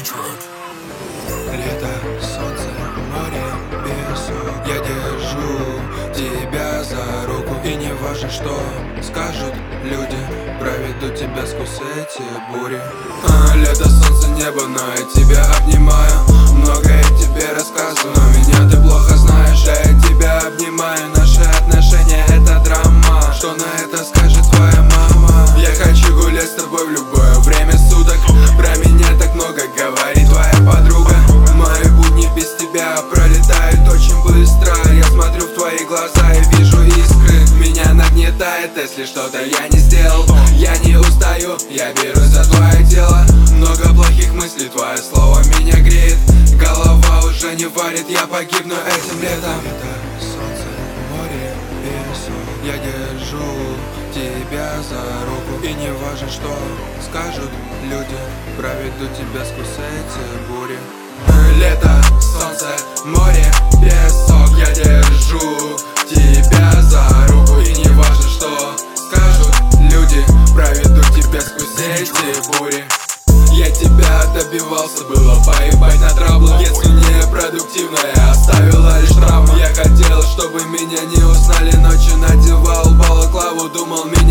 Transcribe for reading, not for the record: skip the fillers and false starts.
Лето, солнце, море, песок. Я держу тебя за руку. И не важно, что скажут люди, проведу тебя сквозь эти бури. Лето, солнце, небо, но я тебя обнимаю. Многое тебе рассказываю, но меня ты плохо знаешь. А я тебя обнимаю, наши отношения это драма. Что на это скажет твоя мама? Я хочу гулять с тобой в любое время суток. Про меня так много говорит твоя подруга. Мои будни без тебя пролетают очень быстро. Я смотрю в твои глаза и вижу искры. Меня нагнетает, если что-то я не сделал. Я не устаю, я берусь за твое тело. Много плохих мыслей, твое слово меня греет. Голова уже не варит, я погибну этим летом. Лето, солнце, море, песок. Я держу тебя за руку. И не важно, что скажут люди, проведу тебя сквозь эти бури. Лето, солнце, море, песок. Я держу тебя за руку. И не важно, что скажут люди, проведу тебя сквозь эти бури. Я тебя добивался, было поебать на траблы. Если не продуктивно, я оставила лишь травму. Я хотел, чтобы меня не узнали, ночью надевал балаклаву, думал меня